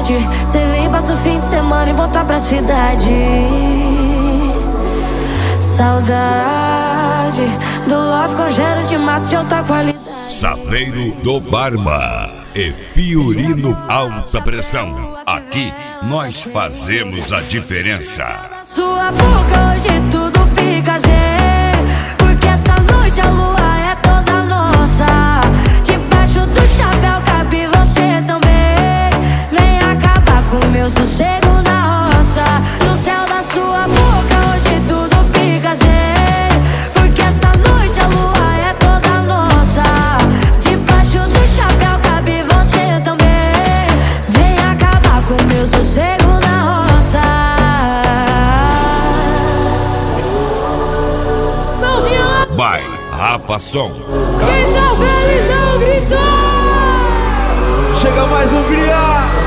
saudade. Cê vem, passa o fim de semana e voltar pra cidade. Saudade do love com cheiro de mato de alta qualidade. Saveiro do Barba e Fiorino Alta Pressão. Aqui nós fazemos a diferença. Sua boca hoje tudo fica sem, porque essa noite a lua é toda nossa. Debaixo do chapéu cabe você também. Vem acabar com o meu sossego na roça. No céu da sua boca hoje tudo fica sem, porque essa noite a lua é toda nossa. Debaixo do chapéu cabe você também. Vem acabar com o meu sossego na roça. Vai, Rafa Som. Quem tá feliz não gritou! Chega mais Hungria!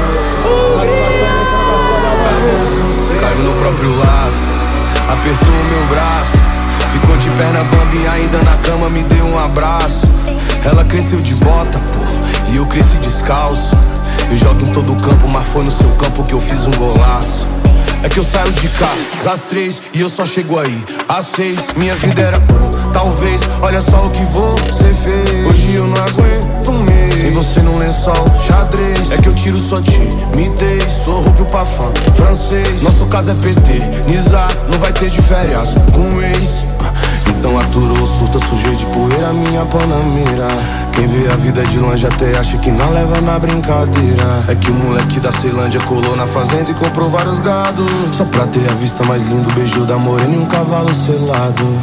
Caiu no próprio laço, apertou o meu braço. Ficou de perna bamba e ainda na cama me deu um abraço. Ela cresceu de bota, pô, e eu cresci descalço. Eu jogo em todo campo, mas foi no seu campo que eu fiz um golaço. É que eu saio de cá às 3 e eu só chego aí às 6. Minha vida era talvez, olha só o que você fez. Hoje eu não aguento um mês sem você num lençol xadrez. É que eu tiro sua timidez, sou rubro pra fã francês. Nosso caso é PT, Nizar, não vai ter de férias com ex. Então aturou, surta, sujei de poeira minha panamera. Quem vê a vida de longe até acha que não leva na brincadeira. É que o moleque da Ceilândia colou na fazenda e comprou vários gado, só pra ter a vista mais linda, o beijo da morena e um cavalo selado.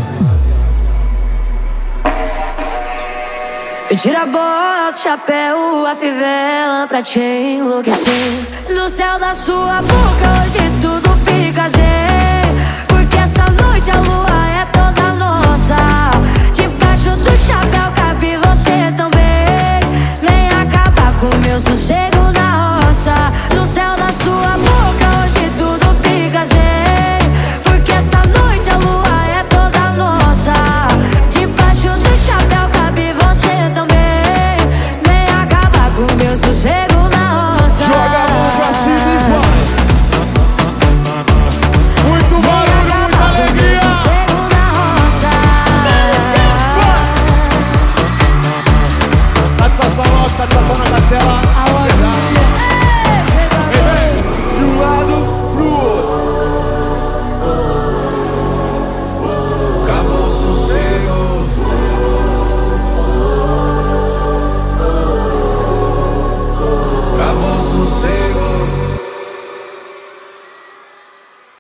Eu tiro a bota, o chapéu, a fivela pra te enlouquecer. No céu da sua boca hoje tudo fica zen, porque essa noite a lua é toda nossa. Debaixo do chapéu cabe você também. Vem acabar com o meu sossego